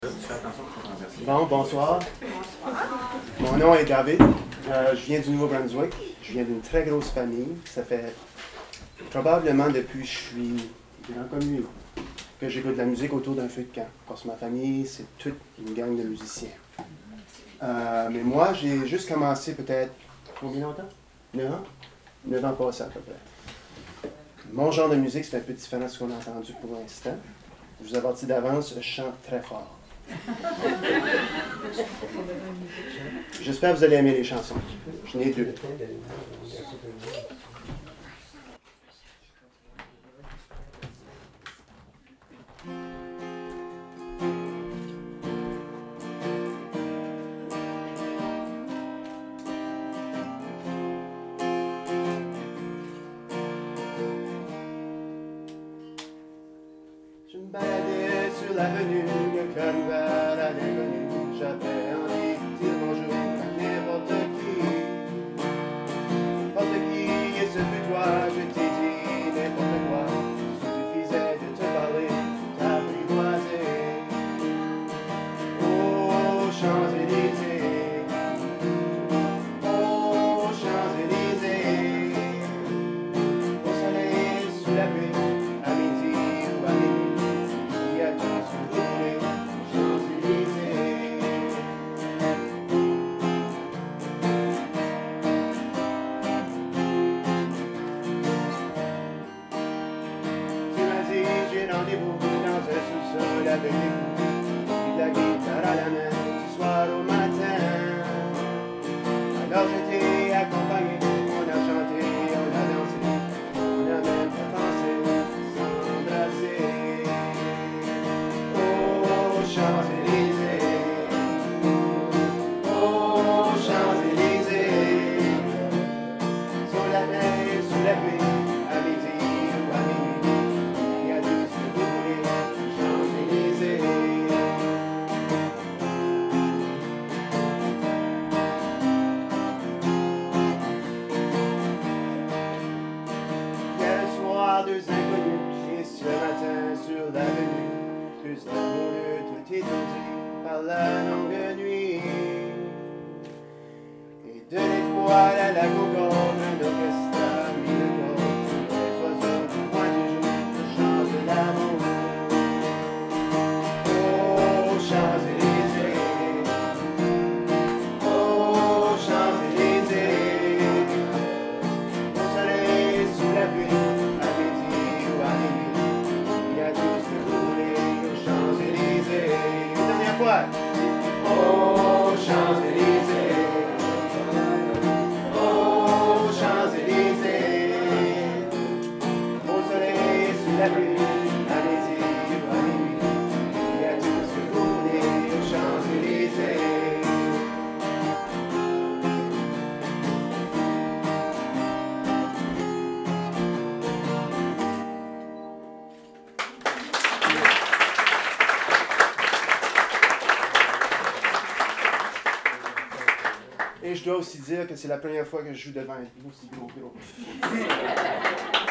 Bon, bonsoir. Mon nom est David. Je viens du Nouveau-Brunswick. Je viens d'une très grosse famille. Ça fait probablement depuis que je suis grand comme lui que j'écoute de la musique autour d'un feu de camp. Parce que ma famille, c'est toute une gang de musiciens. Mais moi, j'ai juste commencé peut-être, combien longtemps? 9 ans? 9 ans passés à peu près. Mon genre de musique, c'est un peu différent de ce qu'on a entendu pour l'instant. Je vous avertis d'avance, je chante très fort. J'espère que vous allez aimer les chansons. Je n'ai deux. Je me baladais sur l'avenue, le cœur ouvert à l'inconnu. J'avais envie de dire bonjour à n'importe qui, et ce fut toi, je t'ai dit n'importe quoi. Il suffisait de te parler, t'apprivoiser. Oh, Champs-Élysées, oh, Champs-Élysées, au soleil, sous la pluie, à midi ou à minuit, il y a tout ce que vous voulez, Champs-Élysées. Tu m'as dit, j'ai rendez-vous dans un sous-sol avec des fous, puis de la guitare à la main, du soir au matin. Alors je t'ai accompagné, on a chanté, on a dansé, on n'a même pas pensé s'embrasser. Oh, Champs-Élysées, oh, Champs-Élysées, sous la neige, sous la pluie, à midi ou à minuit, il y a tout ce que vous voulez, Champs-Élysées. Hier soir, deux inconnus, et ce matin sur l'avenue, deux amoureux tout étourdis par la longue nuit. Et de l'étoile à la concorde, un orchestre a mis le corps, les oiseaux du coin du jour chantent l'amour. Oh, Champs-Élysées, oh, Champs-Élysées, au soleil, sous la pluie, à midi ou à minuit, il y a tout ce que vous voulez aux Champs-Élysées. Une dernière fois. Oh, Champs-Élysées, oh, Champs-Élysées, au soleil, sous la pluie, à midi ou à minuit, il y a tout ce que vous voulez aux Champs-Élysées. Et je dois aussi dire que c'est la première fois que je joue devant un aussi gros groupe.